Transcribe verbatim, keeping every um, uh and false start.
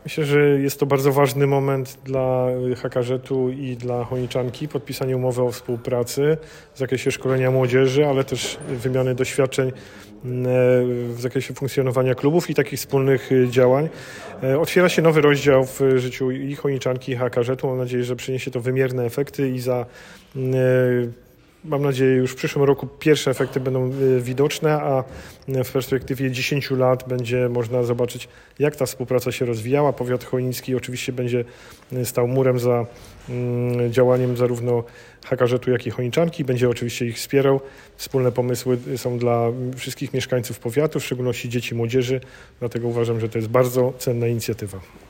Myślę, że jest to bardzo ważny moment dla Hakażetu i dla Chojniczanki, podpisanie umowy o współpracy w zakresie szkolenia młodzieży, ale też wymiany doświadczeń w zakresie funkcjonowania klubów i takich wspólnych działań. Otwiera się nowy rozdział w życiu i Chojniczanki, i Hakażetu. Mam nadzieję, że przyniesie to wymierne efekty i za Mam nadzieję, już w przyszłym roku pierwsze efekty będą widoczne, a w perspektywie dziesięciu lat będzie można zobaczyć, jak ta współpraca się rozwijała. Powiat chojnicki oczywiście będzie stał murem za działaniem zarówno Hakażetu, jak i Chojniczanki. Będzie oczywiście ich wspierał. Wspólne pomysły są dla wszystkich mieszkańców powiatu, w szczególności dzieci i młodzieży. Dlatego uważam, że to jest bardzo cenna inicjatywa.